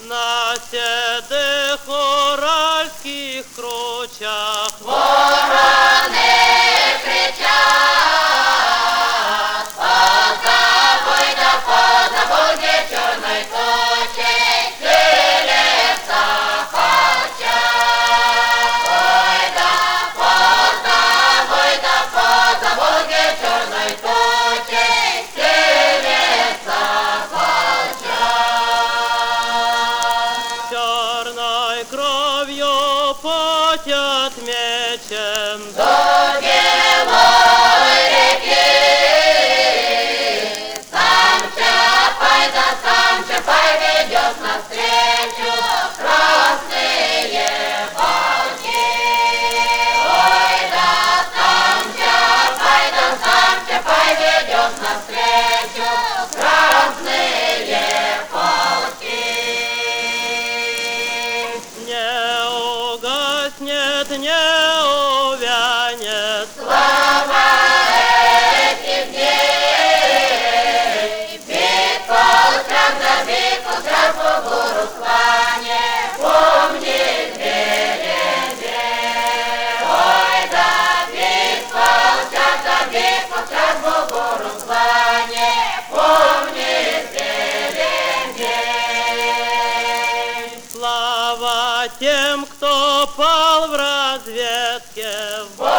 На седых уральских кручах вороны кричат: позабудь, да позабудь черной тучей селится холчак. Ой, да позабудь, черной тучей селится холчак. черной кровью потят мечем. До белой реки сам Чапай ведет навстречу красные полки. Ой, да сам Чапай ведет навстречу красные полки. Не угаснет, не увянет Слава этих дней, битва утрат по гору слане, помнит Березень. Ой, да битва утрат по гору слане, помнит Березень. слава тем, кто пал в разведке.